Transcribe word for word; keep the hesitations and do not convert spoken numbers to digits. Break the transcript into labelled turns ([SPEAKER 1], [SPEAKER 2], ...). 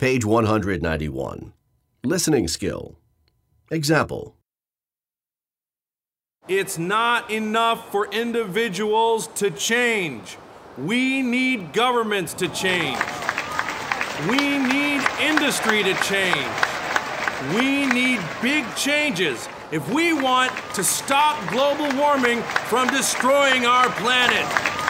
[SPEAKER 1] Page one hundred ninety-one. Listening skill. Example.
[SPEAKER 2] It's not enough for individuals to change. We need governments to change. We need industry to change. We need big changes if we want to stop global warming from destroying our planet.